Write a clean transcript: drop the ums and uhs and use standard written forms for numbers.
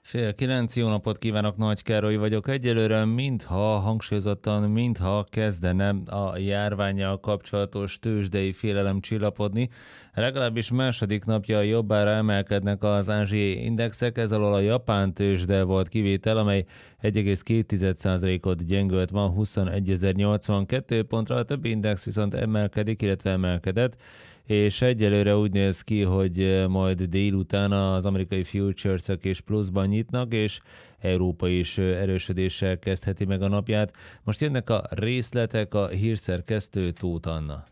8:30, jó napot kívánok, Nagy Károly vagyok. Egyelőre mintha kezdene a járvánnyal kapcsolatos tőzsdei félelem csillapodni. Legalábbis második napja jobbára emelkednek az ázsiai indexek, ez alól a japán tőzsde volt kivétel, amely 1,2%-ot gyengült ma 21.082 pontra, a többi index viszont emelkedik, illetve emelkedett, és egyelőre úgy néz ki, hogy majd délután az amerikai futuresek is pluszban nyitnak, és Európa is erősödéssel kezdheti meg a napját. Most jönnek a részletek, a hírszerkesztő Tóth Anna.